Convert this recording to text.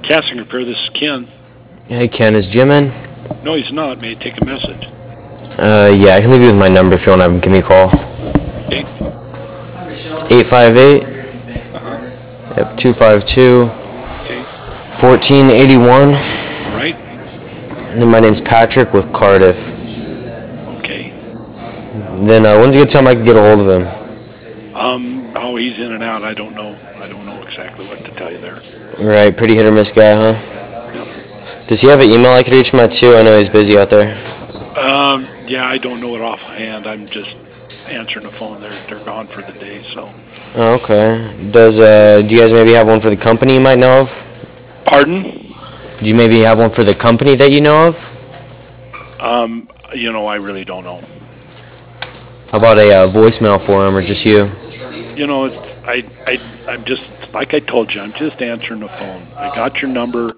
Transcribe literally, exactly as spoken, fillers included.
Casting Repair, this is Ken. Hey Ken, is Jim in? No, he's not. May I take a message? Uh, yeah, I can leave you with my number if you want to have him give me a call. Okay. eight five eight, Uh-huh. yep, two five two, Okay. fourteen eighty-one. Right. And then my name's Patrick with Cardiff. Okay. Then uh, when's a good time I can get a hold of him? Um, oh, he's in and out. I don't know. I don't know exactly what to tell you there. Right, pretty hit or miss guy, huh? Yep. Does he have an email I could reach him at too? I know he's busy out there. Um, yeah, I don't know it offhand. I'm just answering the phone. They're they're gone for the day. So. Oh, okay. Does uh, do you guys maybe have one for the company you might know of? Pardon? Do you maybe have one for the company that you know of? Um, you know, I really don't know. How about a uh, voicemail for him or just you? You know, it's, I I I'm just like I told you. I'm just answering the phone. I got your number.